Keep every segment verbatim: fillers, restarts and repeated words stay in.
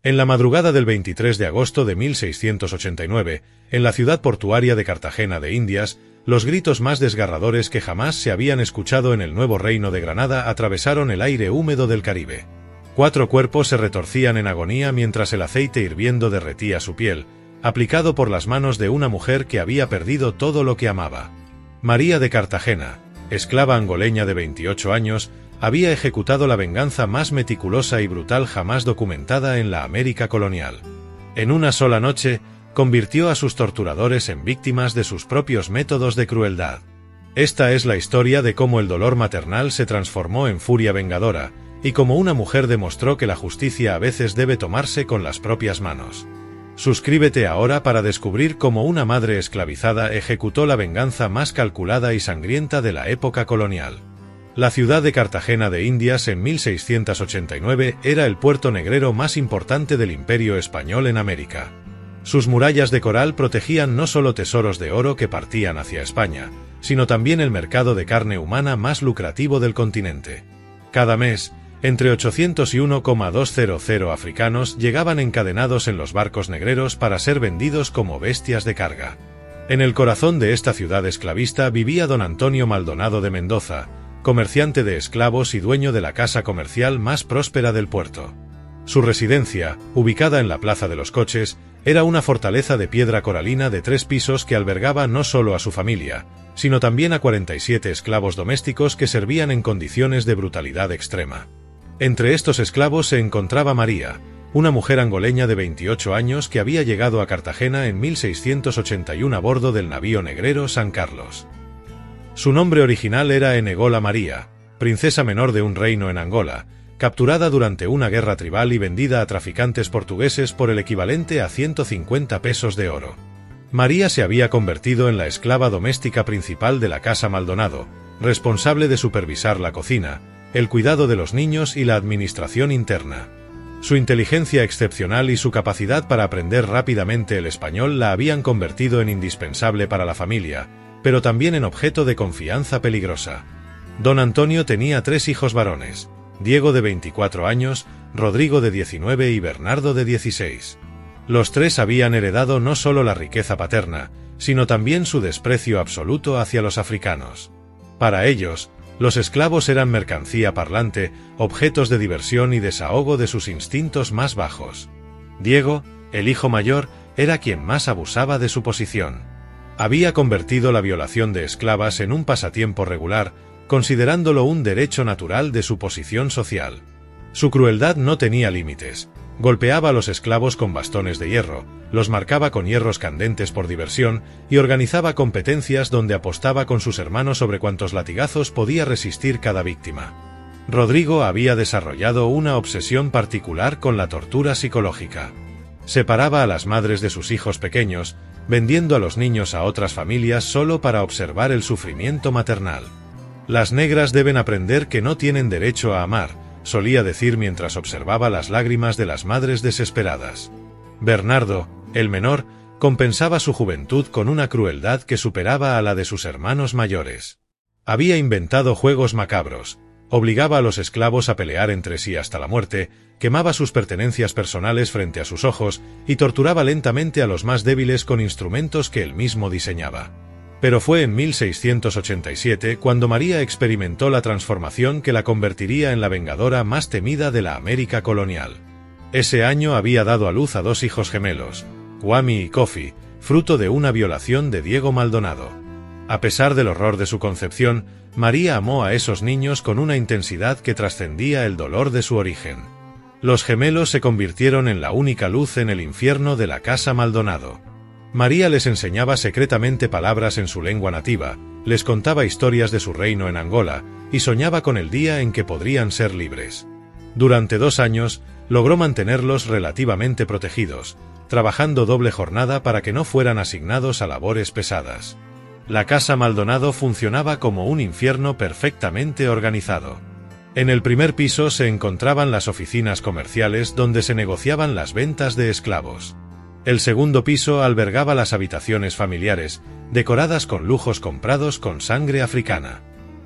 En la madrugada del veintitrés de agosto de mil seiscientos ochenta y nueve, en la ciudad portuaria de Cartagena de Indias, los gritos más desgarradores que jamás se habían escuchado en el nuevo reino de Granada atravesaron el aire húmedo del Caribe. Cuatro cuerpos se retorcían en agonía mientras el aceite hirviendo derretía su piel, aplicado por las manos de una mujer que había perdido todo lo que amaba. María de Cartagena, esclava angoleña de veintiocho años, había ejecutado la venganza más meticulosa y brutal jamás documentada en la América colonial. En una sola noche, convirtió a sus torturadores en víctimas de sus propios métodos de crueldad. Esta es la historia de cómo el dolor maternal se transformó en furia vengadora, y cómo una mujer demostró que la justicia a veces debe tomarse con las propias manos. Suscríbete ahora para descubrir cómo una madre esclavizada ejecutó la venganza más calculada y sangrienta de la época colonial. La ciudad de Cartagena de Indias en mil seiscientos ochenta y nueve era el puerto negrero más importante del Imperio Español en América. Sus murallas de coral protegían no solo tesoros de oro que partían hacia España, sino también el mercado de carne humana más lucrativo del continente. Cada mes, entre ochocientos y uno coma doscientos africanos llegaban encadenados en los barcos negreros para ser vendidos como bestias de carga. En el corazón de esta ciudad esclavista vivía don Antonio Maldonado de Mendoza, comerciante de esclavos y dueño de la casa comercial más próspera del puerto. Su residencia, ubicada en la Plaza de los Coches, era una fortaleza de piedra coralina de tres pisos que albergaba no solo a su familia, sino también a cuarenta y siete esclavos domésticos que servían en condiciones de brutalidad extrema. Entre estos esclavos se encontraba María, una mujer angoleña de veintiocho años que había llegado a Cartagena en mil seiscientos ochenta y uno a bordo del navío negrero San Carlos. Su nombre original era Enegola María, princesa menor de un reino en Angola, capturada durante una guerra tribal y vendida a traficantes portugueses por el equivalente a ciento cincuenta pesos de oro. María se había convertido en la esclava doméstica principal de la casa Maldonado, responsable de supervisar la cocina, el cuidado de los niños y la administración interna. Su inteligencia excepcional y su capacidad para aprender rápidamente el español la habían convertido en indispensable para la familia, pero también en objeto de confianza peligrosa. Don Antonio tenía tres hijos varones: Diego de veinticuatro años, Rodrigo de diecinueve y Bernardo de dieciséis. Los tres habían heredado no solo la riqueza paterna, sino también su desprecio absoluto hacia los africanos. Para ellos, los esclavos eran mercancía parlante, objetos de diversión y desahogo de sus instintos más bajos. Diego, el hijo mayor, era quien más abusaba de su posición. Había convertido la violación de esclavas en un pasatiempo regular, considerándolo un derecho natural de su posición social. Su crueldad no tenía límites. Golpeaba a los esclavos con bastones de hierro, los marcaba con hierros candentes por diversión y organizaba competencias donde apostaba con sus hermanos sobre cuántos latigazos podía resistir cada víctima. Rodrigo había desarrollado una obsesión particular con la tortura psicológica. Separaba a las madres de sus hijos pequeños, vendiendo a los niños a otras familias solo para observar el sufrimiento maternal. Las negras deben aprender que no tienen derecho a amar, solía decir mientras observaba las lágrimas de las madres desesperadas. Bernardo, el menor, compensaba su juventud con una crueldad que superaba a la de sus hermanos mayores. Había inventado juegos macabros, obligaba a los esclavos a pelear entre sí hasta la muerte, quemaba sus pertenencias personales frente a sus ojos y torturaba lentamente a los más débiles con instrumentos que él mismo diseñaba. Pero fue en mil seiscientos ochenta y siete cuando María experimentó la transformación que la convertiría en la vengadora más temida de la América colonial. Ese año había dado a luz a dos hijos gemelos, Kwame y Kofi, fruto de una violación de Diego Maldonado. A pesar del horror de su concepción, María amó a esos niños con una intensidad que trascendía el dolor de su origen. Los gemelos se convirtieron en la única luz en el infierno de la casa Maldonado. María les enseñaba secretamente palabras en su lengua nativa, les contaba historias de su reino en Angola, y soñaba con el día en que podrían ser libres. Durante dos años, logró mantenerlos relativamente protegidos, trabajando doble jornada para que no fueran asignados a labores pesadas. La casa Maldonado funcionaba como un infierno perfectamente organizado. En el primer piso se encontraban las oficinas comerciales donde se negociaban las ventas de esclavos. El segundo piso albergaba las habitaciones familiares, decoradas con lujos comprados con sangre africana.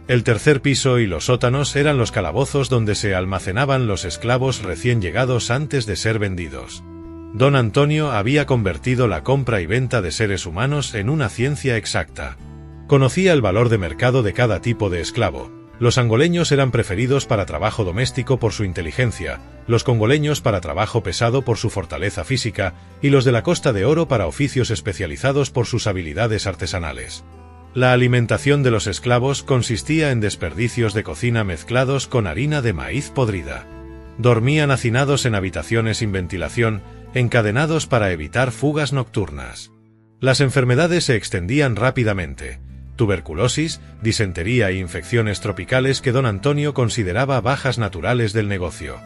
El tercer piso y los sótanos eran los calabozos donde se almacenaban los esclavos recién llegados antes de ser vendidos. Don Antonio había convertido la compra y venta de seres humanos en una ciencia exacta. Conocía el valor de mercado de cada tipo de esclavo. Los angoleños eran preferidos para trabajo doméstico por su inteligencia, los congoleños para trabajo pesado por su fortaleza física y los de la Costa de Oro para oficios especializados por sus habilidades artesanales. La alimentación de los esclavos consistía en desperdicios de cocina mezclados con harina de maíz podrida. Dormían hacinados en habitaciones sin ventilación, encadenados para evitar fugas nocturnas. Las enfermedades se extendían rápidamente. Tuberculosis, disentería e infecciones tropicales que don Antonio consideraba bajas naturales del negocio.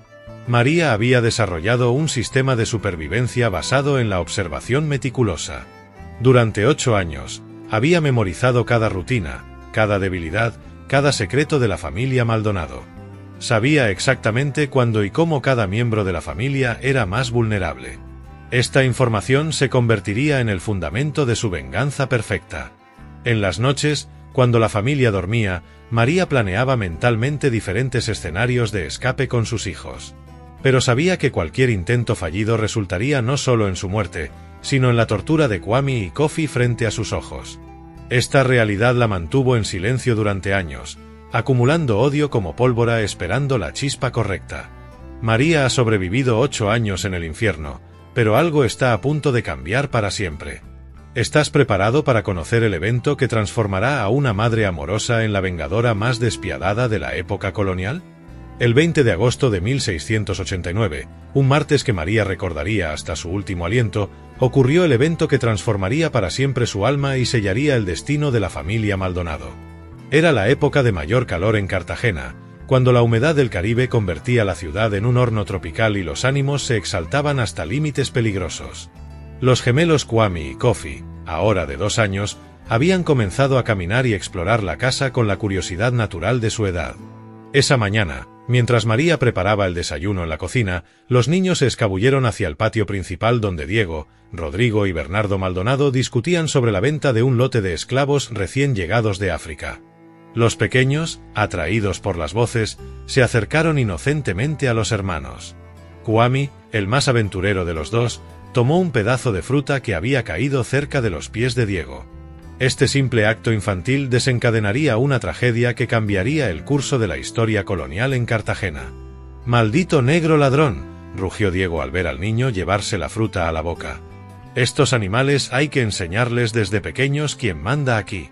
María había desarrollado un sistema de supervivencia basado en la observación meticulosa. Durante ocho años, había memorizado cada rutina, cada debilidad, cada secreto de la familia Maldonado. Sabía exactamente cuándo y cómo cada miembro de la familia era más vulnerable. Esta información se convertiría en el fundamento de su venganza perfecta. En las noches, cuando la familia dormía, María planeaba mentalmente diferentes escenarios de escape con sus hijos. Pero sabía que cualquier intento fallido resultaría no solo en su muerte, sino en la tortura de Kwame y Kofi frente a sus ojos. Esta realidad la mantuvo en silencio durante años, acumulando odio como pólvora esperando la chispa correcta. María ha sobrevivido ocho años en el infierno, pero algo está a punto de cambiar para siempre. ¿Estás preparado para conocer el evento que transformará a una madre amorosa en la vengadora más despiadada de la época colonial? El veinte de agosto de mil seiscientos ochenta y nueve, un martes que María recordaría hasta su último aliento, ocurrió el evento que transformaría para siempre su alma y sellaría el destino de la familia Maldonado. Era la época de mayor calor en Cartagena, cuando la humedad del Caribe convertía la ciudad en un horno tropical y los ánimos se exaltaban hasta límites peligrosos. Los gemelos Kwame y Kofi, ahora de dos años, habían comenzado a caminar y explorar la casa con la curiosidad natural de su edad. Esa mañana, mientras María preparaba el desayuno en la cocina, los niños se escabulleron hacia el patio principal donde Diego, Rodrigo y Bernardo Maldonado discutían sobre la venta de un lote de esclavos recién llegados de África. Los pequeños, atraídos por las voces, se acercaron inocentemente a los hermanos. Kwame, el más aventurero de los dos, tomó un pedazo de fruta que había caído cerca de los pies de Diego. Este simple acto infantil desencadenaría una tragedia que cambiaría el curso de la historia colonial en Cartagena. «¡Maldito negro ladrón!», rugió Diego al ver al niño llevarse la fruta a la boca. «Estos animales hay que enseñarles desde pequeños quién manda aquí».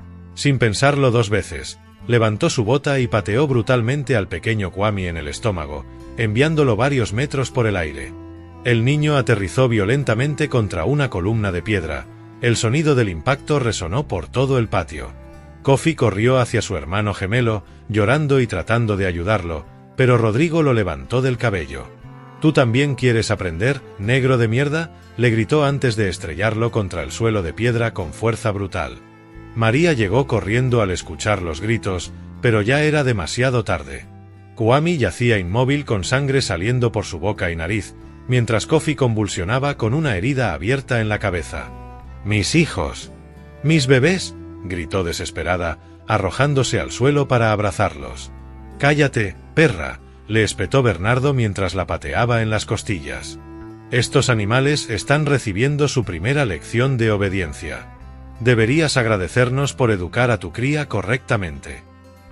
Sin pensarlo dos veces, levantó su bota y pateó brutalmente al pequeño Kwame en el estómago, enviándolo varios metros por el aire. El niño aterrizó violentamente contra una columna de piedra. El sonido del impacto resonó por todo el patio. Kofi corrió hacia su hermano gemelo, llorando y tratando de ayudarlo, pero Rodrigo lo levantó del cabello. «¿Tú también quieres aprender, negro de mierda?», le gritó antes de estrellarlo contra el suelo de piedra con fuerza brutal. María llegó corriendo al escuchar los gritos, pero ya era demasiado tarde. Kwame yacía inmóvil con sangre saliendo por su boca y nariz, mientras Kofi convulsionaba con una herida abierta en la cabeza. «¡Mis hijos! ¡Mis bebés!», gritó desesperada, arrojándose al suelo para abrazarlos. «¡Cállate, perra!», le espetó Bernardo mientras la pateaba en las costillas. «Estos animales están recibiendo su primera lección de obediencia. Deberías agradecernos por educar a tu cría correctamente».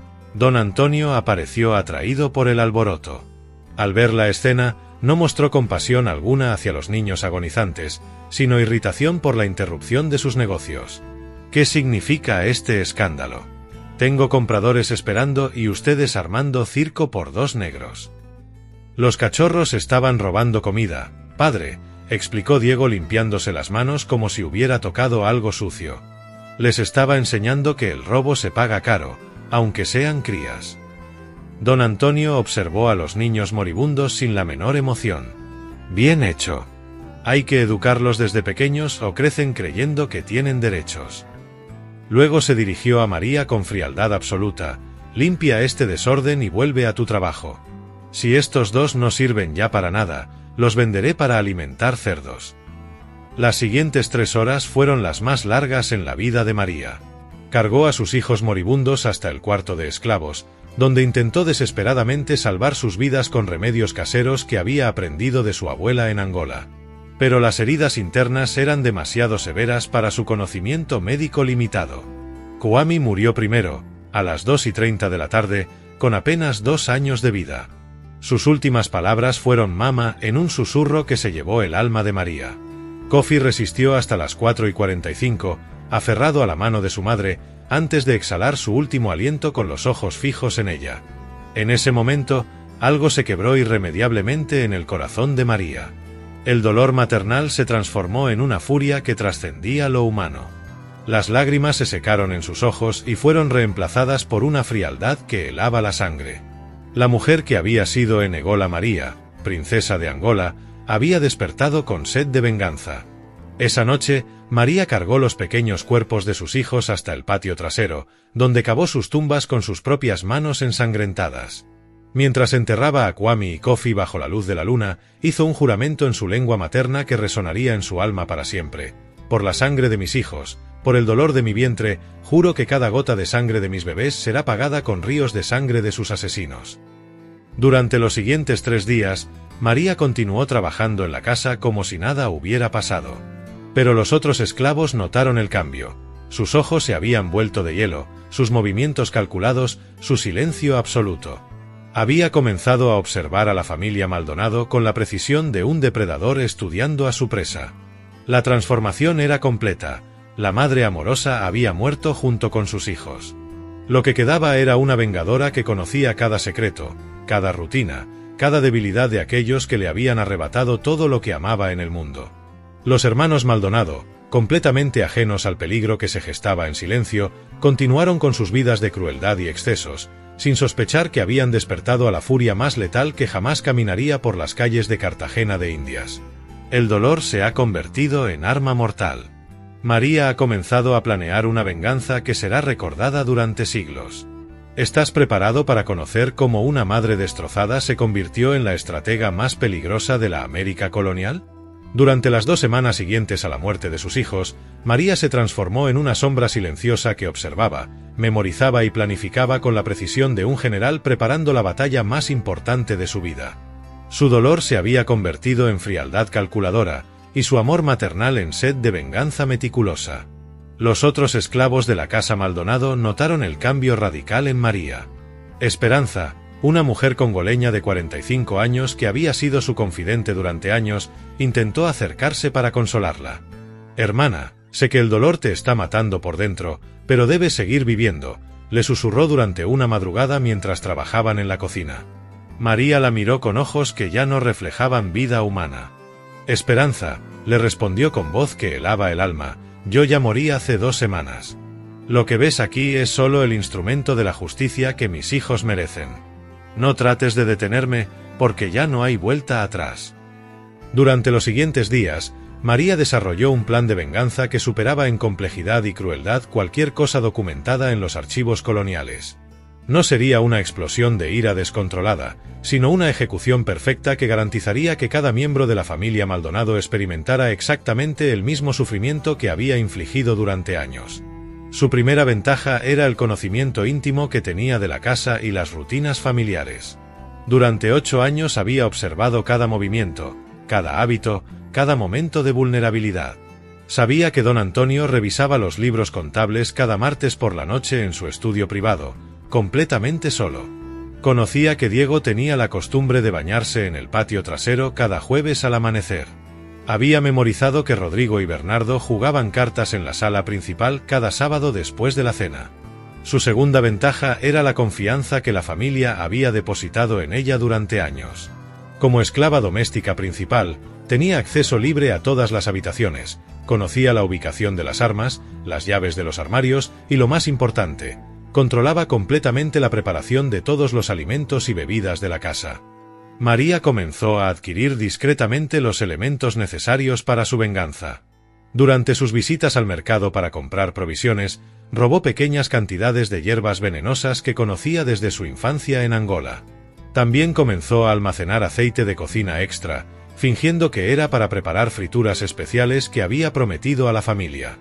Don Antonio apareció atraído por el alboroto. Al ver la escena, no mostró compasión alguna hacia los niños agonizantes, sino irritación por la interrupción de sus negocios. «¿Qué significa este escándalo? Tengo compradores esperando y ustedes armando circo por dos negros». «Los cachorros estaban robando comida, padre», explicó Diego limpiándose las manos como si hubiera tocado algo sucio. «Les estaba enseñando que el robo se paga caro, aunque sean crías». Don Antonio observó a los niños moribundos sin la menor emoción. «Bien hecho. Hay que educarlos desde pequeños o crecen creyendo que tienen derechos». Luego se dirigió a María con frialdad absoluta. «Limpia este desorden y vuelve a tu trabajo. Si estos dos no sirven ya para nada, los venderé para alimentar cerdos». Las siguientes tres horas fueron las más largas en la vida de María. Cargó a sus hijos moribundos hasta el cuarto de esclavos, donde intentó desesperadamente salvar sus vidas con remedios caseros que había aprendido de su abuela en Angola. Pero las heridas internas eran demasiado severas para su conocimiento médico limitado. Kwame murió primero, a las dos y treinta de la tarde, con apenas dos años de vida. Sus últimas palabras fueron «Mama» en un susurro que se llevó el alma de María. Kofi resistió hasta las cuatro y cuarenta y cinco, aferrado a la mano de su madre, antes de exhalar su último aliento con los ojos fijos en ella. En ese momento, algo se quebró irremediablemente en el corazón de María. El dolor maternal se transformó en una furia que trascendía lo humano. Las lágrimas se secaron en sus ojos y fueron reemplazadas por una frialdad que helaba la sangre. La mujer que había sido Enegola María, princesa de Angola, había despertado con sed de venganza. Esa noche, María cargó los pequeños cuerpos de sus hijos hasta el patio trasero, donde cavó sus tumbas con sus propias manos ensangrentadas. Mientras enterraba a Kwame y Kofi bajo la luz de la luna, hizo un juramento en su lengua materna que resonaría en su alma para siempre. Por la sangre de mis hijos, por el dolor de mi vientre, juro que cada gota de sangre de mis bebés será pagada con ríos de sangre de sus asesinos. Durante los siguientes tres días, María continuó trabajando en la casa como si nada hubiera pasado. Pero los otros esclavos notaron el cambio. Sus ojos se habían vuelto de hielo, sus movimientos calculados, su silencio absoluto. Había comenzado a observar a la familia Maldonado con la precisión de un depredador estudiando a su presa. La transformación era completa. La madre amorosa había muerto junto con sus hijos. Lo que quedaba era una vengadora que conocía cada secreto, cada rutina, cada debilidad de aquellos que le habían arrebatado todo lo que amaba en el mundo. Los hermanos Maldonado, completamente ajenos al peligro que se gestaba en silencio, continuaron con sus vidas de crueldad y excesos, sin sospechar que habían despertado a la furia más letal que jamás caminaría por las calles de Cartagena de Indias. El dolor se ha convertido en arma mortal. María ha comenzado a planear una venganza que será recordada durante siglos. ¿Estás preparado para conocer cómo una madre destrozada se convirtió en la estratega más peligrosa de la América colonial? Durante las dos semanas siguientes a la muerte de sus hijos, María se transformó en una sombra silenciosa que observaba, memorizaba y planificaba con la precisión de un general preparando la batalla más importante de su vida. Su dolor se había convertido en frialdad calculadora, y su amor maternal en sed de venganza meticulosa. Los otros esclavos de la casa Maldonado notaron el cambio radical en María. Esperanza, una mujer congoleña de cuarenta y cinco años que había sido su confidente durante años, intentó acercarse para consolarla. «Hermana, sé que el dolor te está matando por dentro, pero debes seguir viviendo», le susurró durante una madrugada mientras trabajaban en la cocina. María la miró con ojos que ya no reflejaban vida humana. «Esperanza», le respondió con voz que helaba el alma, «yo ya morí hace dos semanas. Lo que ves aquí es solo el instrumento de la justicia que mis hijos merecen. No trates de detenerme, porque ya no hay vuelta atrás». Durante los siguientes días, María desarrolló un plan de venganza que superaba en complejidad y crueldad cualquier cosa documentada en los archivos coloniales. No sería una explosión de ira descontrolada, sino una ejecución perfecta que garantizaría que cada miembro de la familia Maldonado experimentara exactamente el mismo sufrimiento que había infligido durante años. Su primera ventaja era el conocimiento íntimo que tenía de la casa y las rutinas familiares. Durante ocho años había observado cada movimiento, cada hábito, cada momento de vulnerabilidad. Sabía que don Antonio revisaba los libros contables cada martes por la noche en su estudio privado, completamente solo. Conocía que Diego tenía la costumbre de bañarse en el patio trasero cada jueves al amanecer. Había memorizado que Rodrigo y Bernardo jugaban cartas en la sala principal cada sábado después de la cena. Su segunda ventaja era la confianza que la familia había depositado en ella durante años. Como esclava doméstica principal, tenía acceso libre a todas las habitaciones, conocía la ubicación de las armas, las llaves de los armarios y, lo más importante, controlaba completamente la preparación de todos los alimentos y bebidas de la casa. María comenzó a adquirir discretamente los elementos necesarios para su venganza. Durante sus visitas al mercado para comprar provisiones, robó pequeñas cantidades de hierbas venenosas que conocía desde su infancia en Angola. También comenzó a almacenar aceite de cocina extra, fingiendo que era para preparar frituras especiales que había prometido a la familia.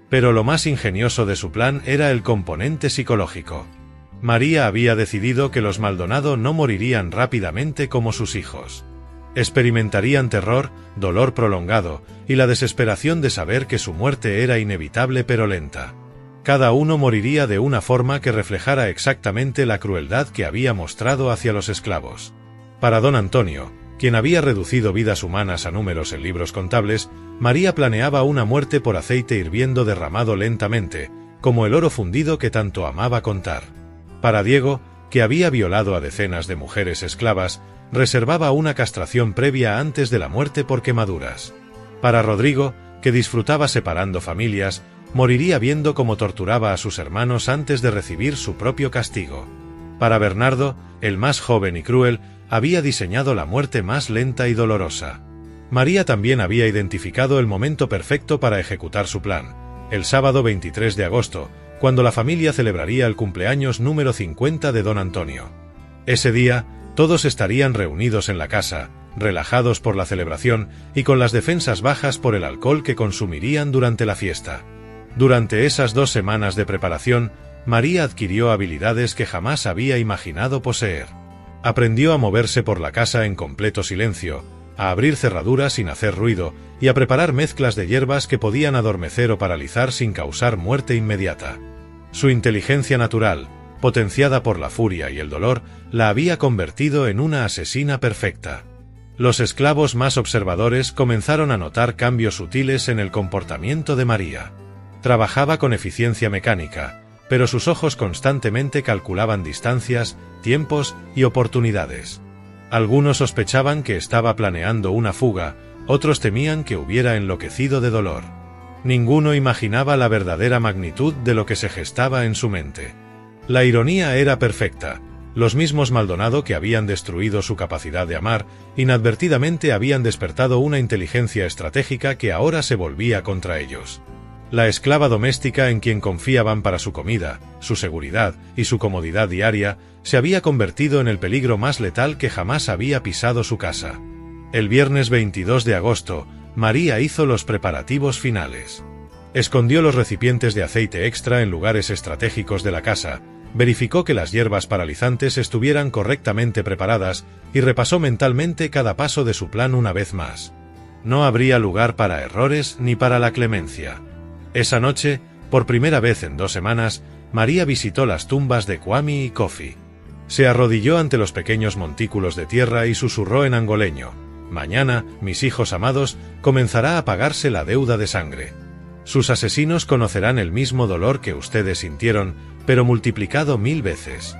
Pero lo más ingenioso de su plan era el componente psicológico. María había decidido que los Maldonado no morirían rápidamente como sus hijos. Experimentarían terror, dolor prolongado, y la desesperación de saber que su muerte era inevitable pero lenta. Cada uno moriría de una forma que reflejara exactamente la crueldad que había mostrado hacia los esclavos. Para don Antonio, quien había reducido vidas humanas a números en libros contables, María planeaba una muerte por aceite hirviendo derramado lentamente, como el oro fundido que tanto amaba contar. Para Diego, que había violado a decenas de mujeres esclavas, reservaba una castración previa antes de la muerte por quemaduras. Para Rodrigo, que disfrutaba separando familias, moriría viendo cómo torturaba a sus hermanos antes de recibir su propio castigo. Para Bernardo, el más joven y cruel, había diseñado la muerte más lenta y dolorosa. María también había identificado el momento perfecto para ejecutar su plan, el sábado veintitrés de agosto, cuando la familia celebraría el cumpleaños número cincuenta de don Antonio. Ese día, todos estarían reunidos en la casa, relajados por la celebración y con las defensas bajas por el alcohol que consumirían durante la fiesta. Durante esas dos semanas de preparación, María adquirió habilidades que jamás había imaginado poseer. Aprendió a moverse por la casa en completo silencio, a abrir cerraduras sin hacer ruido y a preparar mezclas de hierbas que podían adormecer o paralizar sin causar muerte inmediata. Su inteligencia natural, potenciada por la furia y el dolor, la había convertido en una asesina perfecta. Los esclavos más observadores comenzaron a notar cambios sutiles en el comportamiento de María. Trabajaba con eficiencia mecánica, pero sus ojos constantemente calculaban distancias, tiempos y oportunidades. Algunos sospechaban que estaba planeando una fuga, otros temían que hubiera enloquecido de dolor. Ninguno imaginaba la verdadera magnitud de lo que se gestaba en su mente. La ironía era perfecta. Los mismos Maldonado que habían destruido su capacidad de amar, inadvertidamente habían despertado una inteligencia estratégica que ahora se volvía contra ellos. La esclava doméstica en quien confiaban para su comida, su seguridad y su comodidad diaria, se había convertido en el peligro más letal que jamás había pisado su casa. El viernes veintidós de agosto, María hizo los preparativos finales. Escondió los recipientes de aceite extra en lugares estratégicos de la casa, verificó que las hierbas paralizantes estuvieran correctamente preparadas y repasó mentalmente cada paso de su plan una vez más. No habría lugar para errores ni para la clemencia. Esa noche, por primera vez en dos semanas, María visitó las tumbas de Kwame y Kofi. Se arrodilló ante los pequeños montículos de tierra y susurró en angoleño: «Mañana, mis hijos amados, comenzará a pagarse la deuda de sangre. Sus asesinos conocerán el mismo dolor que ustedes sintieron, pero multiplicado mil veces.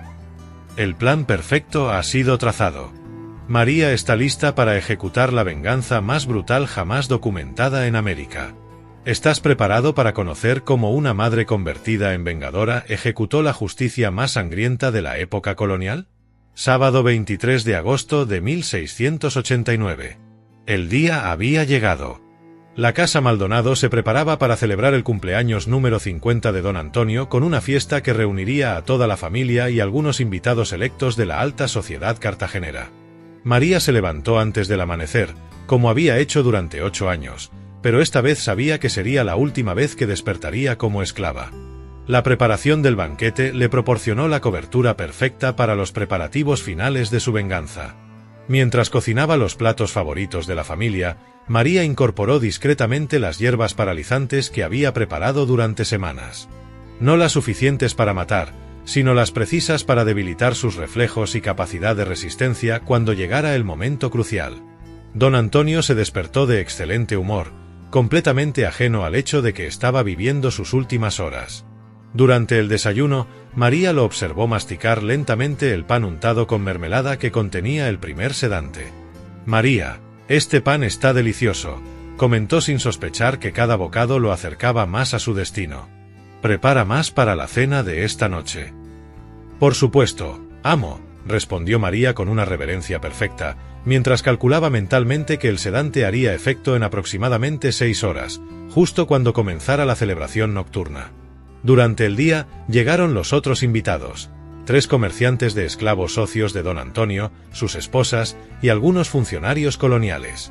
El plan perfecto ha sido trazado. María está lista para ejecutar la venganza más brutal jamás documentada en América. ¿Estás preparado para conocer cómo una madre convertida en vengadora ejecutó la justicia más sangrienta de la época colonial? Sábado veintitrés de agosto de mil seiscientos ochenta y nueve. El día había llegado. La casa Maldonado se preparaba para celebrar el cumpleaños número cincuenta de don Antonio con una fiesta que reuniría a toda la familia y algunos invitados electos de la alta sociedad cartagenera. María se levantó antes del amanecer, como había hecho durante ocho años, pero esta vez sabía que sería la última vez que despertaría como esclava. La preparación del banquete le proporcionó la cobertura perfecta para los preparativos finales de su venganza. Mientras cocinaba los platos favoritos de la familia, María incorporó discretamente las hierbas paralizantes que había preparado durante semanas. No las suficientes para matar, sino las precisas para debilitar sus reflejos y capacidad de resistencia cuando llegara el momento crucial. Don Antonio se despertó de excelente humor, completamente ajeno al hecho de que estaba viviendo sus últimas horas. Durante el desayuno, María lo observó masticar lentamente el pan untado con mermelada que contenía el primer sedante. «María, este pan está delicioso», comentó sin sospechar que cada bocado lo acercaba más a su destino. «Prepara más para la cena de esta noche». «Por supuesto, amo», respondió María con una reverencia perfecta, mientras calculaba mentalmente que el sedante haría efecto en aproximadamente seis horas, justo cuando comenzara la celebración nocturna. Durante el día, llegaron los otros invitados, tres comerciantes de esclavos socios de don Antonio, sus esposas y algunos funcionarios coloniales.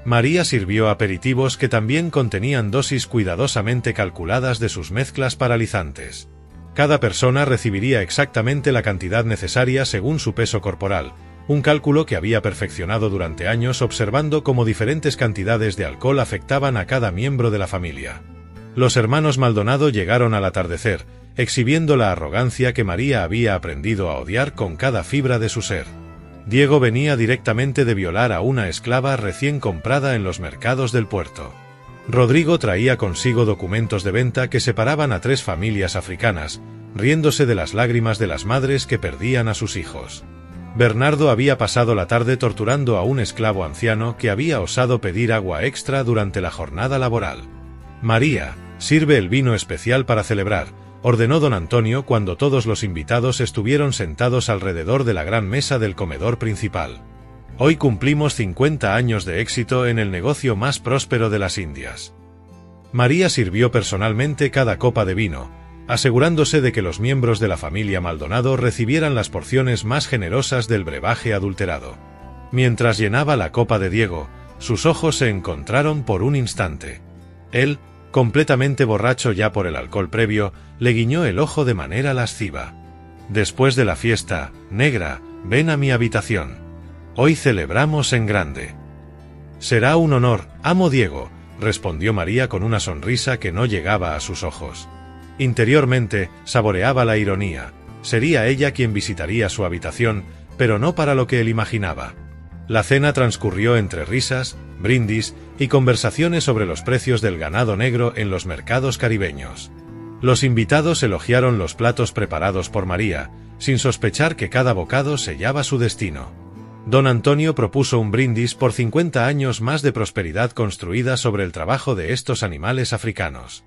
María sirvió aperitivos que también contenían dosis cuidadosamente calculadas de sus mezclas paralizantes. Cada persona recibiría exactamente la cantidad necesaria según su peso corporal, un cálculo que había perfeccionado durante años observando cómo diferentes cantidades de alcohol afectaban a cada miembro de la familia. Los hermanos Maldonado llegaron al atardecer, exhibiendo la arrogancia que María había aprendido a odiar con cada fibra de su ser. Diego venía directamente de violar a una esclava recién comprada en los mercados del puerto. Rodrigo traía consigo documentos de venta que separaban a tres familias africanas, riéndose de las lágrimas de las madres que perdían a sus hijos. Bernardo había pasado la tarde torturando a un esclavo anciano que había osado pedir agua extra durante la jornada laboral. María, sirve el vino especial para celebrar, ordenó don Antonio cuando todos los invitados estuvieron sentados alrededor de la gran mesa del comedor principal. Hoy cumplimos cincuenta años de éxito en el negocio más próspero de las Indias. María sirvió personalmente cada copa de vino, asegurándose de que los miembros de la familia Maldonado recibieran las porciones más generosas del brebaje adulterado. Mientras llenaba la copa de Diego, sus ojos se encontraron por un instante. Él, completamente borracho ya por el alcohol previo, le guiñó el ojo de manera lasciva. Después de la fiesta, negra, ven a mi habitación. Hoy celebramos en grande. Será un honor, amo Diego, respondió María con una sonrisa que no llegaba a sus ojos. Interiormente, saboreaba la ironía. Sería ella quien visitaría su habitación, pero no para lo que él imaginaba. La cena transcurrió entre risas, brindis y conversaciones sobre los precios del ganado negro en los mercados caribeños. Los invitados elogiaron los platos preparados por María, sin sospechar que cada bocado sellaba su destino. Don Antonio propuso un brindis por cincuenta años más de prosperidad construida sobre el trabajo de estos animales africanos.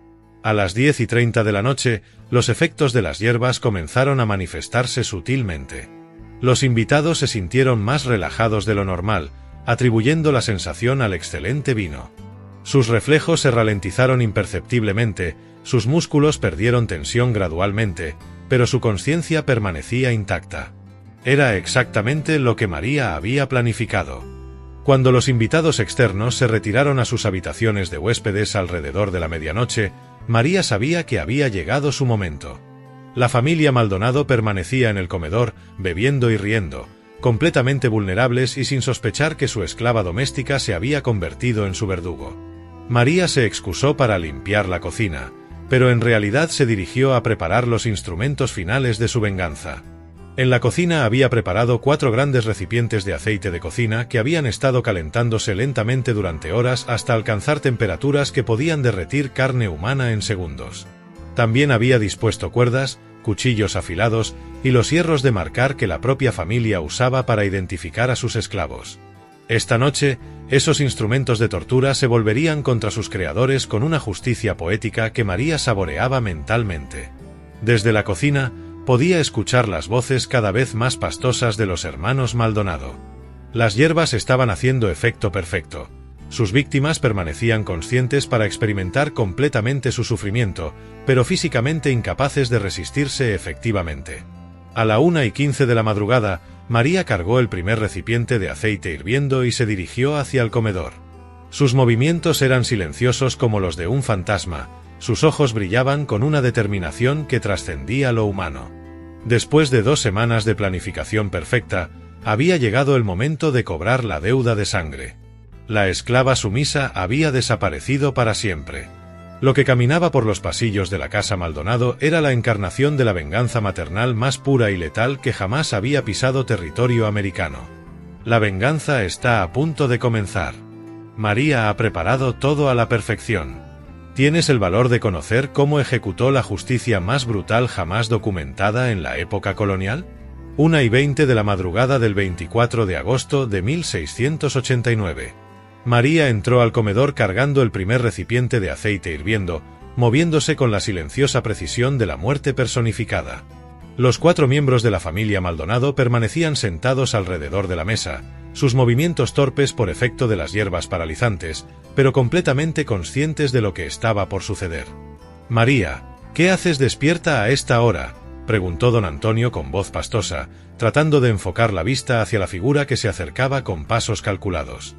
A las diez y treinta de la noche, los efectos de las hierbas comenzaron a manifestarse sutilmente. Los invitados se sintieron más relajados de lo normal, atribuyendo la sensación al excelente vino. Sus reflejos se ralentizaron imperceptiblemente, sus músculos perdieron tensión gradualmente, pero su conciencia permanecía intacta. Era exactamente lo que María había planificado. Cuando los invitados externos se retiraron a sus habitaciones de huéspedes alrededor de la medianoche, María sabía que había llegado su momento. La familia Maldonado permanecía en el comedor, bebiendo y riendo, completamente vulnerables y sin sospechar que su esclava doméstica se había convertido en su verdugo. María se excusó para limpiar la cocina, pero en realidad se dirigió a preparar los instrumentos finales de su venganza. En la cocina había preparado cuatro grandes recipientes de aceite de cocina que habían estado calentándose lentamente durante horas hasta alcanzar temperaturas que podían derretir carne humana en segundos. También había dispuesto cuerdas, cuchillos afilados y los hierros de marcar que la propia familia usaba para identificar a sus esclavos. Esta noche, esos instrumentos de tortura se volverían contra sus creadores con una justicia poética que María saboreaba mentalmente. Desde la cocina, podía escuchar las voces cada vez más pastosas de los hermanos Maldonado. Las hierbas estaban haciendo efecto perfecto. Sus víctimas permanecían conscientes para experimentar completamente su sufrimiento, pero físicamente incapaces de resistirse efectivamente. A la una y quince de la madrugada, María cargó el primer recipiente de aceite hirviendo y se dirigió hacia el comedor. Sus movimientos eran silenciosos como los de un fantasma, sus ojos brillaban con una determinación que trascendía lo humano. Después de dos semanas de planificación perfecta, había llegado el momento de cobrar la deuda de sangre. La esclava sumisa había desaparecido para siempre. Lo que caminaba por los pasillos de la casa Maldonado era la encarnación de la venganza maternal más pura y letal que jamás había pisado territorio americano. La venganza está a punto de comenzar. María ha preparado todo a la perfección. ¿Tienes el valor de conocer cómo ejecutó la justicia más brutal jamás documentada en la época colonial? Una y veinte de la madrugada del veinticuatro de agosto de mil seiscientos ochenta y nueve. María entró al comedor cargando el primer recipiente de aceite hirviendo, moviéndose con la silenciosa precisión de la muerte personificada. Los cuatro miembros de la familia Maldonado permanecían sentados alrededor de la mesa, sus movimientos torpes por efecto de las hierbas paralizantes, pero completamente conscientes de lo que estaba por suceder. «María, ¿qué haces despierta a esta hora?», preguntó don Antonio con voz pastosa, tratando de enfocar la vista hacia la figura que se acercaba con pasos calculados.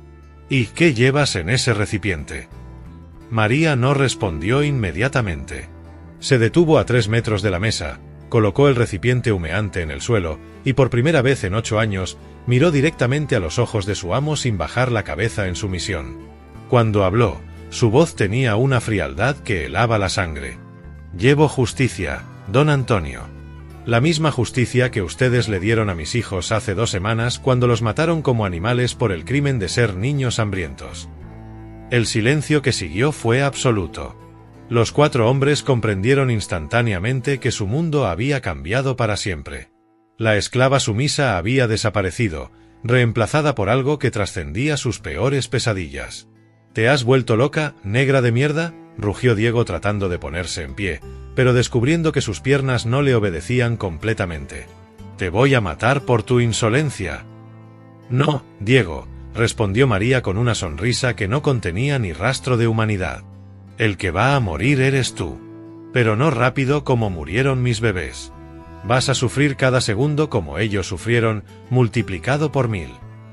¿Y qué llevas en ese recipiente? María no respondió inmediatamente. Se detuvo a tres metros de la mesa, colocó el recipiente humeante en el suelo, y por primera vez en ocho años, miró directamente a los ojos de su amo sin bajar la cabeza en sumisión. Cuando habló, su voz tenía una frialdad que helaba la sangre. Llevo justicia, don Antonio. La misma justicia que ustedes le dieron a mis hijos hace dos semanas cuando los mataron como animales por el crimen de ser niños hambrientos. El silencio que siguió fue absoluto. Los cuatro hombres comprendieron instantáneamente que su mundo había cambiado para siempre. La esclava sumisa había desaparecido, reemplazada por algo que trascendía sus peores pesadillas. ¿Te has vuelto loca, negra de mierda?, rugió Diego tratando de ponerse en pie, pero descubriendo que sus piernas no le obedecían completamente. «Te voy a matar por tu insolencia». «No, Diego», respondió María con una sonrisa que no contenía ni rastro de humanidad. «El que va a morir eres tú. Pero no rápido como murieron mis bebés. Vas a sufrir cada segundo como ellos sufrieron, multiplicado por mil».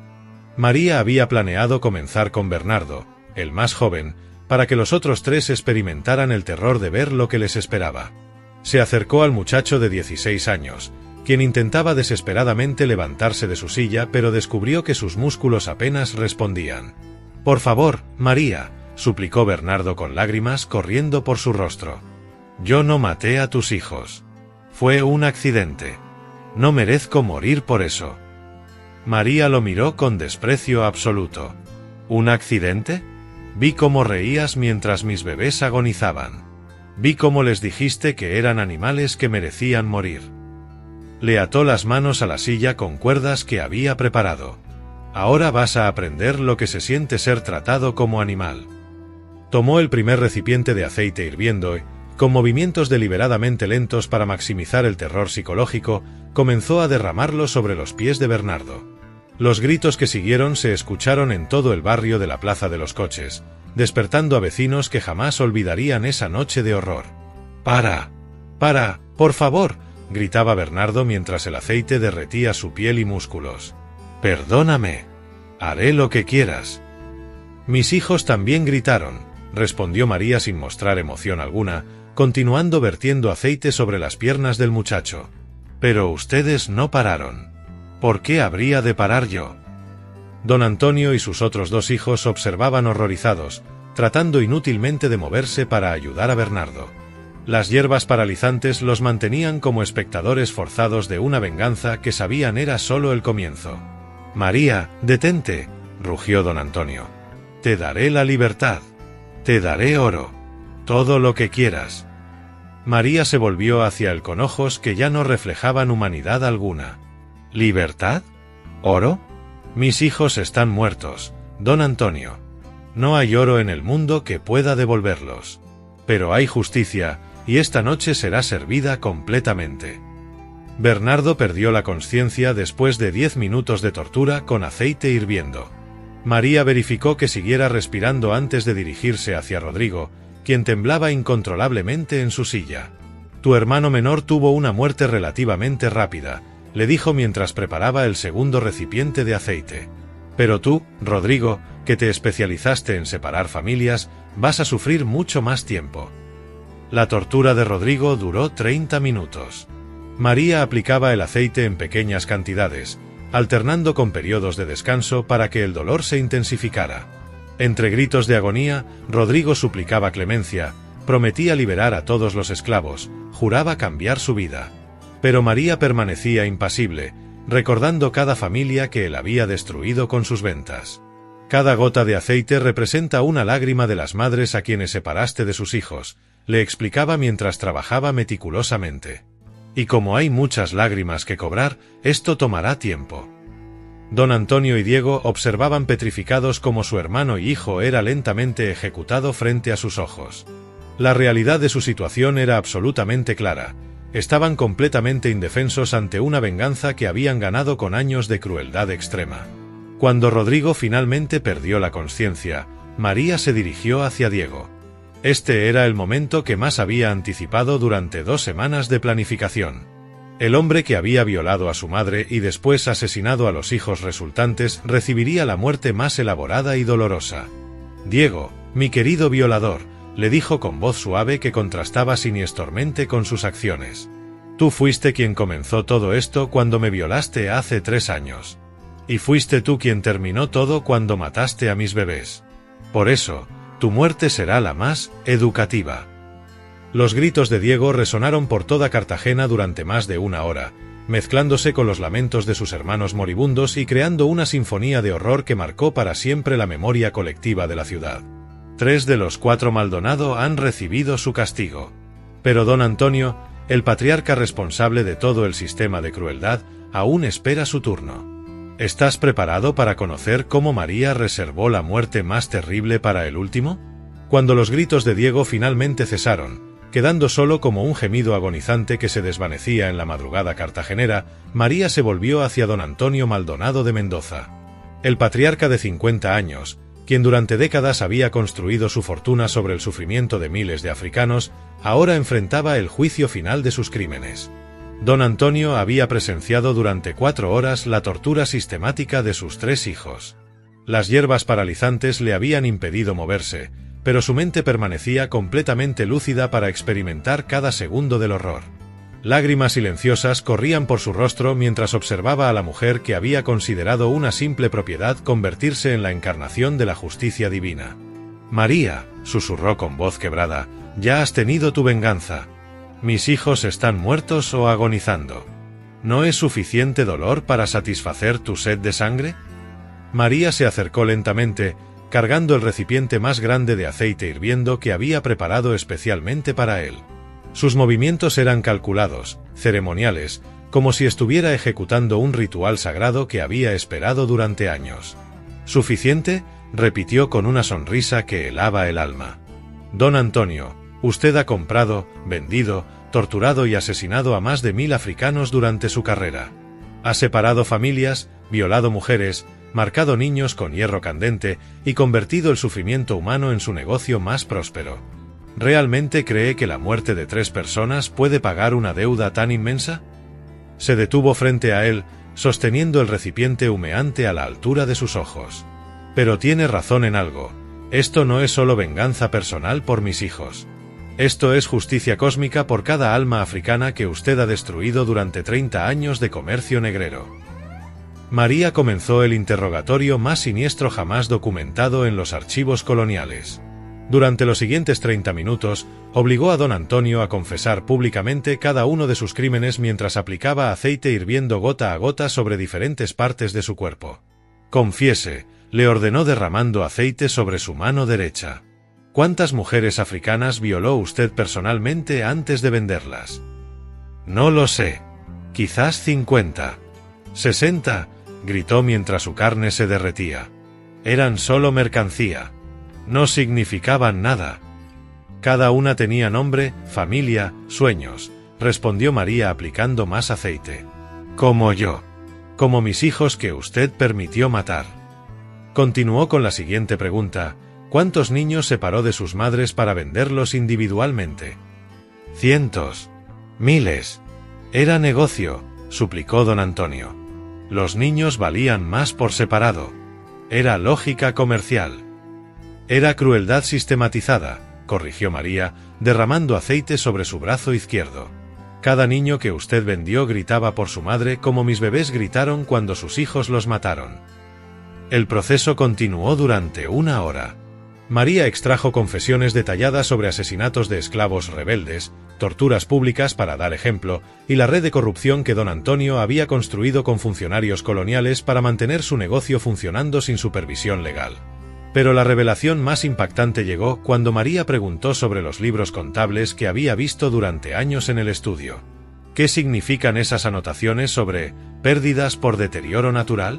María había planeado comenzar con Bernardo, el más joven, para que los otros tres experimentaran el terror de ver lo que les esperaba. Se acercó al muchacho de dieciséis años, quien intentaba desesperadamente levantarse de su silla, pero descubrió que sus músculos apenas respondían. «Por favor, María», suplicó Bernardo con lágrimas corriendo por su rostro. «Yo no maté a tus hijos. Fue un accidente. No merezco morir por eso». María lo miró con desprecio absoluto. «¿Un accidente? Vi cómo reías mientras mis bebés agonizaban. Vi cómo les dijiste que eran animales que merecían morir». Le ató las manos a la silla con cuerdas que había preparado. «Ahora vas a aprender lo que se siente ser tratado como animal». Tomó el primer recipiente de aceite hirviendo y, con movimientos deliberadamente lentos para maximizar el terror psicológico, comenzó a derramarlo sobre los pies de Bernardo. Los gritos que siguieron se escucharon en todo el barrio de la Plaza de los Coches, despertando a vecinos que jamás olvidarían esa noche de horror. «¡Para! ¡Para! ¡Por favor!», gritaba Bernardo mientras el aceite derretía su piel y músculos. «Perdóname. Haré lo que quieras». «Mis hijos también gritaron», respondió María sin mostrar emoción alguna, continuando vertiendo aceite sobre las piernas del muchacho. «Pero ustedes no pararon. ¿Por qué habría de parar yo?». Don Antonio y sus otros dos hijos observaban horrorizados, tratando inútilmente de moverse para ayudar a Bernardo. Las hierbas paralizantes los mantenían como espectadores forzados de una venganza que sabían era solo el comienzo. «María, detente», rugió don Antonio. «Te daré la libertad. Te daré oro. Todo lo que quieras». María se volvió hacia él con ojos que ya no reflejaban humanidad alguna. «¿Libertad? ¿Oro? Mis hijos están muertos, don Antonio. No hay oro en el mundo que pueda devolverlos. Pero hay justicia, y esta noche será servida completamente». Bernardo perdió la conciencia después de diez minutos de tortura con aceite hirviendo. María verificó que siguiera respirando antes de dirigirse hacia Rodrigo, quien temblaba incontrolablemente en su silla. «Tu hermano menor tuvo una muerte relativamente rápida», le dijo mientras preparaba el segundo recipiente de aceite. «Pero tú, Rodrigo, que te especializaste en separar familias, vas a sufrir mucho más tiempo». La tortura de Rodrigo duró treinta minutos. María aplicaba el aceite en pequeñas cantidades, alternando con periodos de descanso para que el dolor se intensificara. Entre gritos de agonía, Rodrigo suplicaba clemencia, prometía liberar a todos los esclavos, juraba cambiar su vida. Pero María permanecía impasible, recordando cada familia que él había destruido con sus ventas. «Cada gota de aceite representa una lágrima de las madres a quienes separaste de sus hijos», le explicaba mientras trabajaba meticulosamente. «Y como hay muchas lágrimas que cobrar, esto tomará tiempo». Don Antonio y Diego observaban petrificados como su hermano y hijo era lentamente ejecutado frente a sus ojos. La realidad de su situación era absolutamente clara. Estaban completamente indefensos ante una venganza que habían ganado con años de crueldad extrema. Cuando Rodrigo finalmente perdió la conciencia, María se dirigió hacia Diego. Este era el momento que más había anticipado durante dos semanas de planificación. El hombre que había violado a su madre y después asesinado a los hijos resultantes recibiría la muerte más elaborada y dolorosa. Diego, mi querido violador, le dijo con voz suave que contrastaba siniestormente con sus acciones. Tú fuiste quien comenzó todo esto cuando me violaste hace tres años. Y fuiste tú quien terminó todo cuando mataste a mis bebés. Por eso, tu muerte será la más educativa. Los gritos de Diego resonaron por toda Cartagena durante más de una hora, mezclándose con los lamentos de sus hermanos moribundos y creando una sinfonía de horror que marcó para siempre la memoria colectiva de la ciudad. Tres de los cuatro Maldonado han recibido su castigo. Pero don Antonio, el patriarca responsable de todo el sistema de crueldad, aún espera su turno. ¿Estás preparado para conocer cómo María reservó la muerte más terrible para el último? Cuando los gritos de Diego finalmente cesaron, quedando solo como un gemido agonizante que se desvanecía en la madrugada cartagenera, María se volvió hacia don Antonio Maldonado de Mendoza. El patriarca de cincuenta años, quien durante décadas había construido su fortuna sobre el sufrimiento de miles de africanos, ahora enfrentaba el juicio final de sus crímenes. Don Antonio había presenciado durante cuatro horas la tortura sistemática de sus tres hijos. Las hierbas paralizantes le habían impedido moverse, pero su mente permanecía completamente lúcida para experimentar cada segundo del horror. Lágrimas silenciosas corrían por su rostro mientras observaba a la mujer que había considerado una simple propiedad convertirse en la encarnación de la justicia divina. «María», susurró con voz quebrada, «ya has tenido tu venganza. Mis hijos están muertos o agonizando. ¿No es suficiente dolor para satisfacer tu sed de sangre?» María se acercó lentamente, cargando el recipiente más grande de aceite hirviendo que había preparado especialmente para él. Sus movimientos eran calculados, ceremoniales, como si estuviera ejecutando un ritual sagrado que había esperado durante años. «¿Suficiente?», repitió con una sonrisa que helaba el alma. «Don Antonio, usted ha comprado, vendido, torturado y asesinado a más de mil africanos durante su carrera. Ha separado familias, violado mujeres, marcado niños con hierro candente y convertido el sufrimiento humano en su negocio más próspero. ¿Realmente cree que la muerte de tres personas puede pagar una deuda tan inmensa?» Se detuvo frente a él, sosteniendo el recipiente humeante a la altura de sus ojos. «Pero tiene razón en algo. Esto no es solo venganza personal por mis hijos. Esto es justicia cósmica por cada alma africana que usted ha destruido durante treinta años de comercio negrero». María comenzó el interrogatorio más siniestro jamás documentado en los archivos coloniales. Durante los siguientes treinta minutos, obligó a don Antonio a confesar públicamente cada uno de sus crímenes mientras aplicaba aceite hirviendo gota a gota sobre diferentes partes de su cuerpo. «Confiese», le ordenó derramando aceite sobre su mano derecha. «¿Cuántas mujeres africanas violó usted personalmente antes de venderlas?» «No lo sé. Quizás cincuenta. ¿Sesenta?» gritó mientras su carne se derretía. «Eran solo mercancía. No significaban nada. Cada una tenía nombre, familia, sueños», respondió María aplicando más aceite. «Como yo. Como mis hijos que usted permitió matar». Continuó con la siguiente pregunta: «¿Cuántos niños separó de sus madres para venderlos individualmente?» «Cientos. Miles. Era negocio», suplicó don Antonio. «Los niños valían más por separado. Era lógica comercial». «Era crueldad sistematizada», corrigió María, derramando aceite sobre su brazo izquierdo. «Cada niño que usted vendió gritaba por su madre como mis bebés gritaron cuando sus hijos los mataron». El proceso continuó durante una hora. María extrajo confesiones detalladas sobre asesinatos de esclavos rebeldes, torturas públicas para dar ejemplo, y la red de corrupción que don Antonio había construido con funcionarios coloniales para mantener su negocio funcionando sin supervisión legal. Pero la revelación más impactante llegó cuando María preguntó sobre los libros contables que había visto durante años en el estudio. ¿Qué significan esas anotaciones sobre pérdidas por deterioro natural?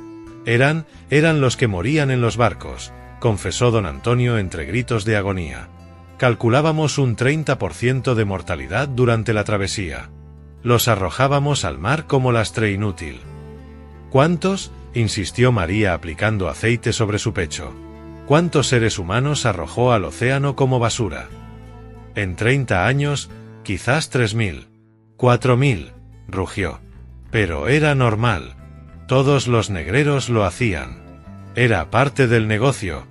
Eran, eran los que morían en los barcos, confesó don Antonio entre gritos de agonía. Calculábamos un treinta por ciento de mortalidad durante la travesía. Los arrojábamos al mar como lastre inútil. ¿Cuántos?, insistió María aplicando aceite sobre su pecho. ¿Cuántos seres humanos arrojó al océano como basura? En treinta años, quizás tres mil. Cuatro mil. rugió. Pero era normal. Todos los negreros lo hacían. Era parte del negocio.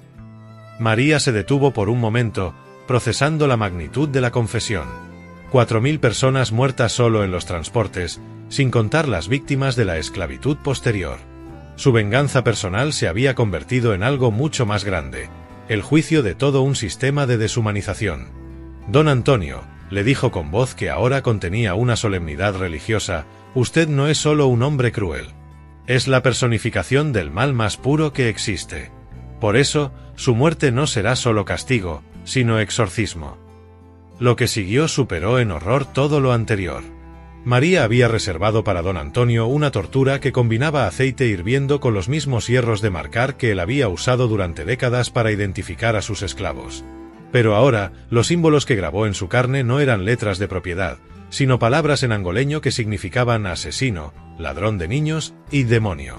María se detuvo por un momento, procesando la magnitud de la confesión. Cuatro mil personas muertas solo en los transportes, sin contar las víctimas de la esclavitud posterior. Su venganza personal se había convertido en algo mucho más grande, el juicio de todo un sistema de deshumanización. Don Antonio, le dijo con voz que ahora contenía una solemnidad religiosa, usted no es solo un hombre cruel. Es la personificación del mal más puro que existe. Por eso, su muerte no será solo castigo, sino exorcismo. Lo que siguió superó en horror todo lo anterior. María había reservado para don Antonio una tortura que combinaba aceite hirviendo con los mismos hierros de marcar que él había usado durante décadas para identificar a sus esclavos. Pero ahora, los símbolos que grabó en su carne no eran letras de propiedad, sino palabras en angoleño que significaban asesino, ladrón de niños y demonio.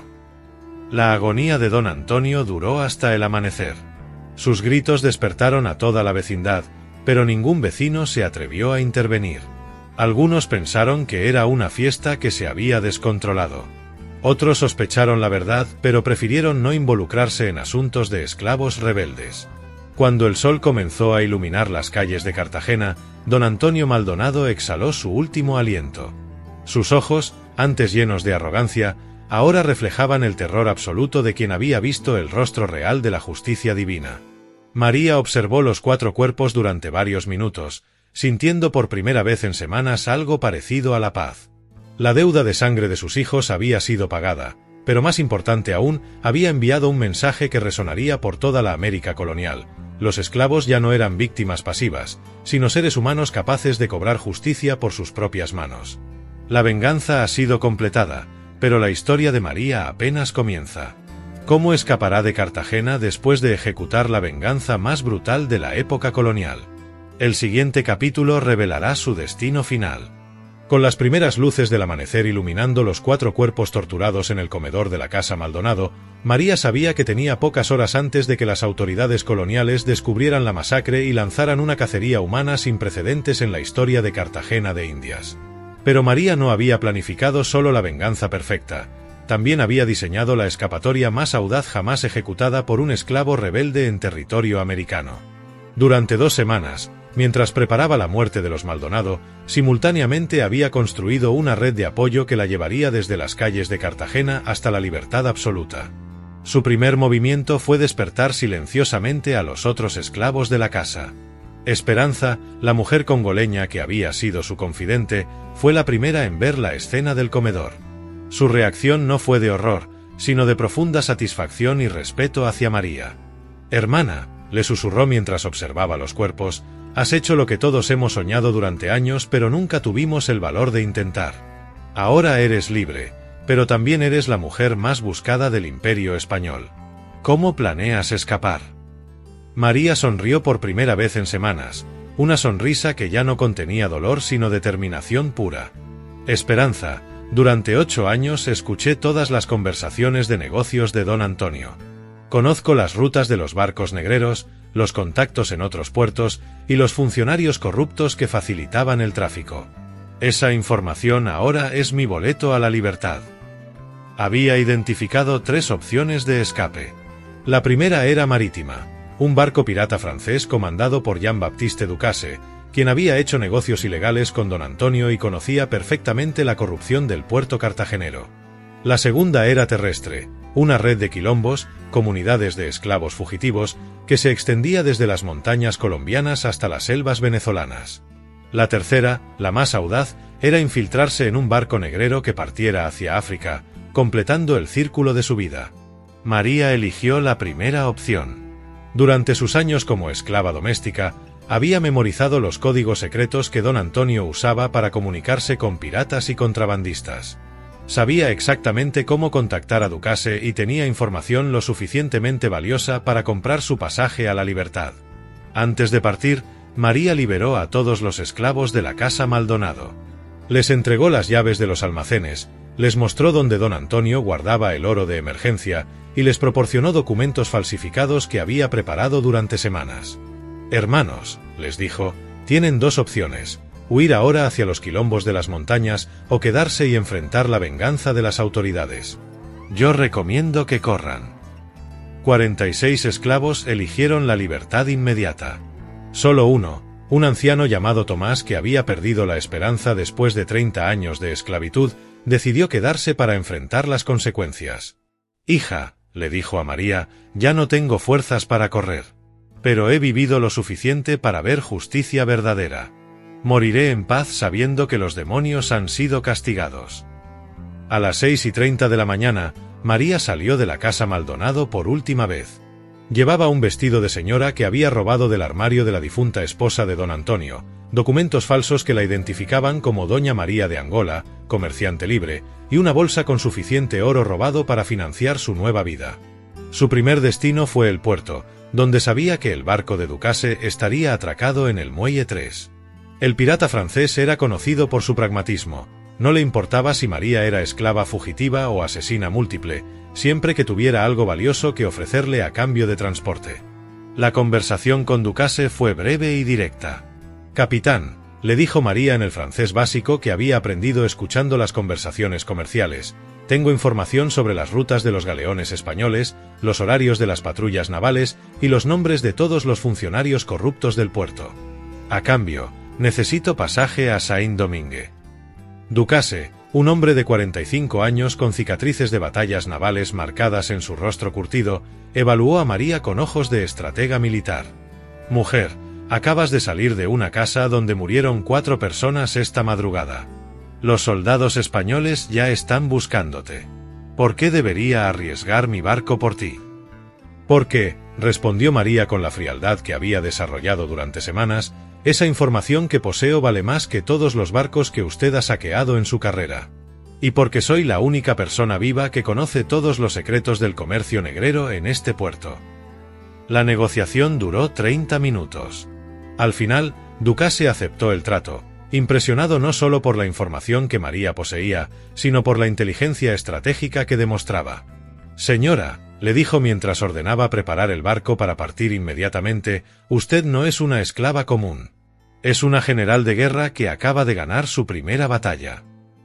La agonía de don Antonio duró hasta el amanecer. Sus gritos despertaron a toda la vecindad, pero ningún vecino se atrevió a intervenir. Algunos pensaron que era una fiesta que se había descontrolado. Otros sospecharon la verdad, pero prefirieron no involucrarse en asuntos de esclavos rebeldes. Cuando el sol comenzó a iluminar las calles de Cartagena, don Antonio Maldonado exhaló su último aliento. Sus ojos, antes llenos de arrogancia, ahora reflejaban el terror absoluto de quien había visto el rostro real de la justicia divina. María observó los cuatro cuerpos durante varios minutos, sintiendo por primera vez en semanas algo parecido a la paz. La deuda de sangre de sus hijos había sido pagada, pero más importante aún, había enviado un mensaje que resonaría por toda la América colonial. Los esclavos ya no eran víctimas pasivas, sino seres humanos capaces de cobrar justicia por sus propias manos. La venganza ha sido completada, pero la historia de María apenas comienza. ¿Cómo escapará de Cartagena después de ejecutar la venganza más brutal de la época colonial? El siguiente capítulo revelará su destino final. Con las primeras luces del amanecer iluminando los cuatro cuerpos torturados en el comedor de la casa Maldonado, María sabía que tenía pocas horas antes de que las autoridades coloniales descubrieran la masacre y lanzaran una cacería humana sin precedentes en la historia de Cartagena de Indias. Pero María no había planificado solo la venganza perfecta, también había diseñado la escapatoria más audaz jamás ejecutada por un esclavo rebelde en territorio americano. Durante dos semanas, mientras preparaba la muerte de los Maldonado, simultáneamente había construido una red de apoyo que la llevaría desde las calles de Cartagena hasta la libertad absoluta. Su primer movimiento fue despertar silenciosamente a los otros esclavos de la casa. Esperanza, la mujer congoleña que había sido su confidente, fue la primera en ver la escena del comedor. Su reacción no fue de horror, sino de profunda satisfacción y respeto hacia María. «Hermana», le susurró mientras observaba los cuerpos, «has hecho lo que todos hemos soñado durante años pero nunca tuvimos el valor de intentar. Ahora eres libre, pero también eres la mujer más buscada del Imperio Español. ¿Cómo planeas escapar?» María sonrió por primera vez en semanas, una sonrisa que ya no contenía dolor sino determinación pura. «Esperanza, durante ocho años escuché todas las conversaciones de negocios de don Antonio. Conozco las rutas de los barcos negreros, los contactos en otros puertos y los funcionarios corruptos que facilitaban el tráfico. Esa información ahora es mi boleto a la libertad». Había identificado tres opciones de escape. La primera era marítima, un barco pirata francés comandado por Jean-Baptiste Ducasse, quien había hecho negocios ilegales con don Antonio y conocía perfectamente la corrupción del puerto cartagenero. La segunda era terrestre, una red de quilombos, comunidades de esclavos fugitivos, que se extendía desde las montañas colombianas hasta las selvas venezolanas. La tercera, la más audaz, era infiltrarse en un barco negrero que partiera hacia África, completando el círculo de su vida. María eligió la primera opción. Durante sus años como esclava doméstica, había memorizado los códigos secretos que don Antonio usaba para comunicarse con piratas y contrabandistas. Sabía exactamente cómo contactar a Ducasse y tenía información lo suficientemente valiosa para comprar su pasaje a la libertad. Antes de partir, María liberó a todos los esclavos de la casa Maldonado. Les entregó las llaves de los almacenes, les mostró dónde don Antonio guardaba el oro de emergencia y les proporcionó documentos falsificados que había preparado durante semanas. «Hermanos», les dijo, «tienen dos opciones, huir ahora hacia los quilombos de las montañas o quedarse y enfrentar la venganza de las autoridades. Yo recomiendo que corran. cuarenta y seis esclavos eligieron la libertad inmediata. Solo uno, un anciano llamado Tomás que había perdido la esperanza después de treinta años de esclavitud, decidió quedarse para enfrentar las consecuencias. «Hija», le dijo a María, «ya no tengo fuerzas para correr. Pero he vivido lo suficiente para ver justicia verdadera. Moriré en paz sabiendo que los demonios han sido castigados». A las seis y treinta de la mañana, María salió de la casa Maldonado por última vez. Llevaba un vestido de señora que había robado del armario de la difunta esposa de don Antonio, documentos falsos que la identificaban como doña María de Angola, comerciante libre, y una bolsa con suficiente oro robado para financiar su nueva vida. Su primer destino fue el puerto, donde sabía que el barco de Ducasse estaría atracado en el muelle tres. El pirata francés era conocido por su pragmatismo. No le importaba si María era esclava fugitiva o asesina múltiple, siempre que tuviera algo valioso que ofrecerle a cambio de transporte. La conversación con Ducasse fue breve y directa. «Capitán», le dijo María en el francés básico que había aprendido escuchando las conversaciones comerciales, «tengo información sobre las rutas de los galeones españoles, los horarios de las patrullas navales y los nombres de todos los funcionarios corruptos del puerto. A cambio, necesito pasaje a Saint-Domingue». Ducasse, un hombre de cuarenta y cinco años con cicatrices de batallas navales marcadas en su rostro curtido, evaluó a María con ojos de estratega militar. «Mujer, acabas de salir de una casa donde murieron cuatro personas esta madrugada. Los soldados españoles ya están buscándote. ¿Por qué debería arriesgar mi barco por ti?» «Porque», respondió María con la frialdad que había desarrollado durante semanas, «esa información que poseo vale más que todos los barcos que usted ha saqueado en su carrera. Y porque soy la única persona viva que conoce todos los secretos del comercio negrero en este puerto». La negociación duró treinta minutos. Al final, Ducasse aceptó el trato, impresionado no solo por la información que María poseía, sino por la inteligencia estratégica que demostraba. «Señora», le dijo mientras ordenaba preparar el barco para partir inmediatamente, «usted no es una esclava común. Es una general de guerra que acaba de ganar su primera batalla».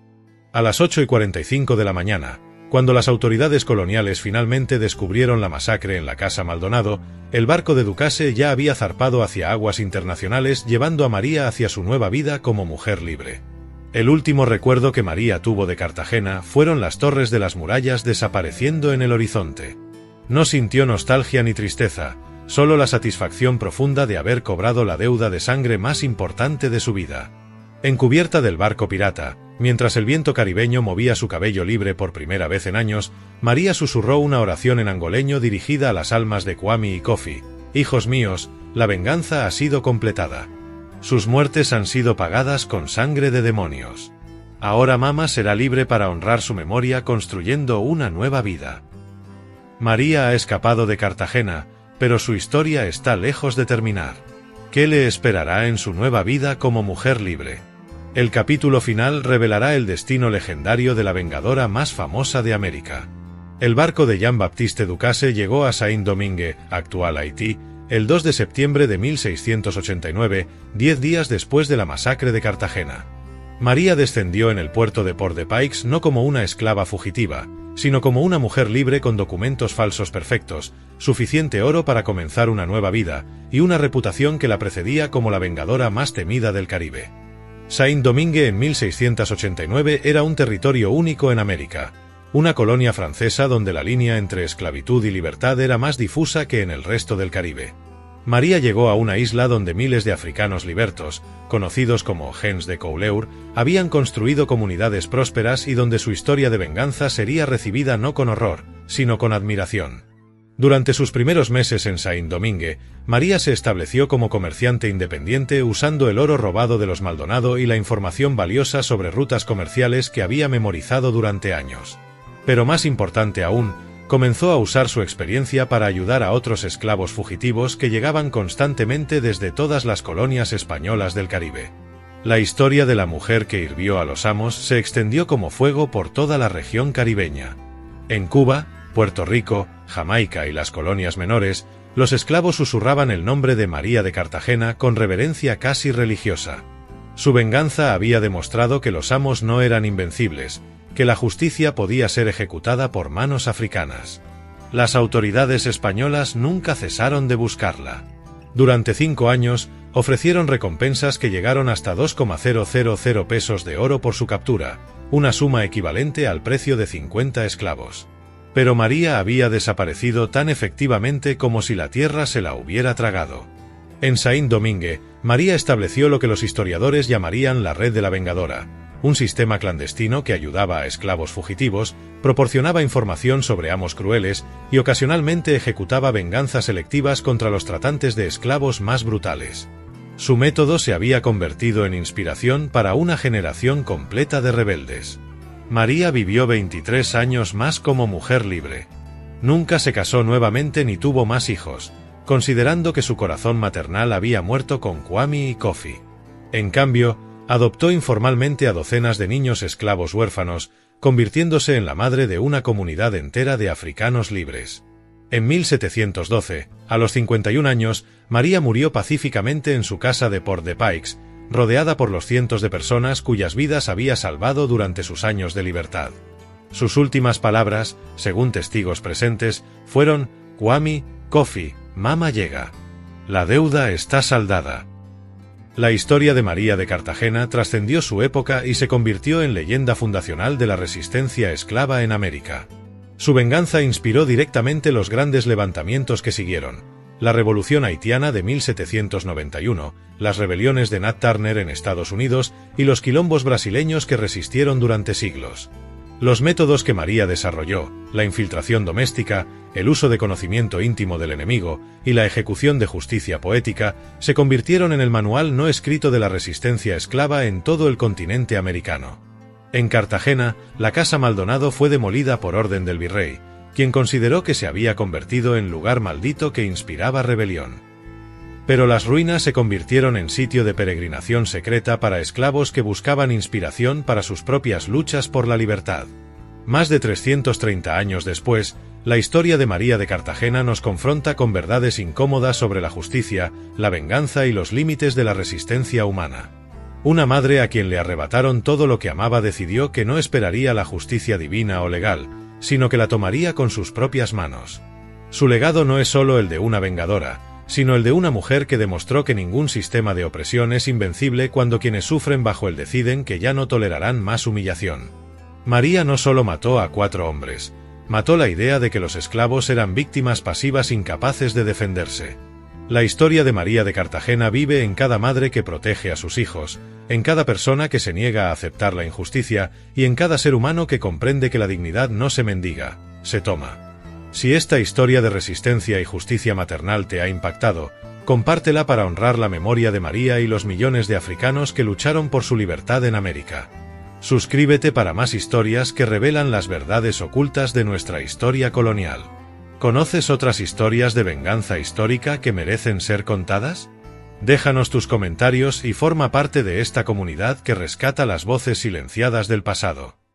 A las ocho y cuarenta y cinco de la mañana, cuando las autoridades coloniales finalmente descubrieron la masacre en la casa Maldonado, el barco de Ducasse ya había zarpado hacia aguas internacionales llevando a María hacia su nueva vida como mujer libre. El último recuerdo que María tuvo de Cartagena fueron las torres de las murallas desapareciendo en el horizonte. No sintió nostalgia ni tristeza, solo la satisfacción profunda de haber cobrado la deuda de sangre más importante de su vida. En cubierta del barco pirata, mientras el viento caribeño movía su cabello libre por primera vez en años, María susurró una oración en angoleño dirigida a las almas de Kwame y Kofi. «Hijos míos, la venganza ha sido completada. Sus muertes han sido pagadas con sangre de demonios. Ahora Mama será libre para honrar su memoria construyendo una nueva vida». María ha escapado de Cartagena, pero su historia está lejos de terminar. ¿Qué le esperará en su nueva vida como mujer libre? El capítulo final revelará el destino legendario de la vengadora más famosa de América. El barco de Jean-Baptiste Ducasse llegó a Saint-Domingue, actual Haití, el dos de septiembre de mil seiscientos ochenta y nueve, diez días después de la masacre de Cartagena. María descendió en el puerto de Port-de-Paix no como una esclava fugitiva, sino como una mujer libre con documentos falsos perfectos, suficiente oro para comenzar una nueva vida, y una reputación que la precedía como la vengadora más temida del Caribe. Saint-Domingue en mil seiscientos ochenta y nueve era un territorio único en América, una colonia francesa donde la línea entre esclavitud y libertad era más difusa que en el resto del Caribe. María llegó a una isla donde miles de africanos libertos, conocidos como gens de Couleur, habían construido comunidades prósperas y donde su historia de venganza sería recibida no con horror, sino con admiración. Durante sus primeros meses en Saint-Domingue, María se estableció como comerciante independiente usando el oro robado de los Maldonado y la información valiosa sobre rutas comerciales que había memorizado durante años. Pero más importante aún, comenzó a usar su experiencia para ayudar a otros esclavos fugitivos que llegaban constantemente desde todas las colonias españolas del Caribe. La historia de la mujer que hirvió a los amos se extendió como fuego por toda la región caribeña. En Cuba, Puerto Rico, Jamaica y las colonias menores, los esclavos susurraban el nombre de María de Cartagena con reverencia casi religiosa. Su venganza había demostrado que los amos no eran invencibles, que la justicia podía ser ejecutada por manos africanas. Las autoridades españolas nunca cesaron de buscarla. Durante cinco años, ofrecieron recompensas que llegaron hasta dos coma cero cero cero pesos de oro por su captura, una suma equivalente al precio de cincuenta esclavos. Pero María había desaparecido tan efectivamente como si la tierra se la hubiera tragado. En Saint-Domingue, María estableció lo que los historiadores llamarían la Red de la Vengadora, un sistema clandestino que ayudaba a esclavos fugitivos, proporcionaba información sobre amos crueles y ocasionalmente ejecutaba venganzas selectivas contra los tratantes de esclavos más brutales. Su método se había convertido en inspiración para una generación completa de rebeldes. María vivió veintitrés años más como mujer libre. Nunca se casó nuevamente ni tuvo más hijos, considerando que su corazón maternal había muerto con Kwame y Kofi. En cambio, adoptó informalmente a docenas de niños esclavos huérfanos, convirtiéndose en la madre de una comunidad entera de africanos libres. En mil setecientos doce, a los cincuenta y un años, María murió pacíficamente en su casa de Port-de-Paix, rodeada por los cientos de personas cuyas vidas había salvado durante sus años de libertad. Sus últimas palabras, según testigos presentes, fueron: Kwame, Kofi, Mama llega. La deuda está saldada. La historia de María de Cartagena trascendió su época y se convirtió en leyenda fundacional de la resistencia esclava en América. Su venganza inspiró directamente los grandes levantamientos que siguieron: la Revolución Haitiana de mil setecientos noventa y uno, las rebeliones de Nat Turner en Estados Unidos y los quilombos brasileños que resistieron durante siglos. Los métodos que María desarrolló, la infiltración doméstica, el uso de conocimiento íntimo del enemigo y la ejecución de justicia poética, se convirtieron en el manual no escrito de la resistencia esclava en todo el continente americano. En Cartagena, la Casa Maldonado fue demolida por orden del virrey, quien consideró que se había convertido en lugar maldito que inspiraba rebelión. Pero las ruinas se convirtieron en sitio de peregrinación secreta para esclavos que buscaban inspiración para sus propias luchas por la libertad. Más de trescientos treinta años después, la historia de María de Cartagena nos confronta con verdades incómodas sobre la justicia, la venganza y los límites de la resistencia humana. Una madre a quien le arrebataron todo lo que amaba decidió que no esperaría la justicia divina o legal, sino que la tomaría con sus propias manos. Su legado no es solo el de una vengadora, sino el de una mujer que demostró que ningún sistema de opresión es invencible cuando quienes sufren bajo él deciden que ya no tolerarán más humillación. María no solo mató a cuatro hombres, mató la idea de que los esclavos eran víctimas pasivas incapaces de defenderse. La historia de María de Cartagena vive en cada madre que protege a sus hijos, en cada persona que se niega a aceptar la injusticia y en cada ser humano que comprende que la dignidad no se mendiga, se toma. Si esta historia de resistencia y justicia maternal te ha impactado, compártela para honrar la memoria de María y los millones de africanos que lucharon por su libertad en América. Suscríbete para más historias que revelan las verdades ocultas de nuestra historia colonial. ¿Conoces otras historias de venganza histórica que merecen ser contadas? Déjanos tus comentarios y forma parte de esta comunidad que rescata las voces silenciadas del pasado.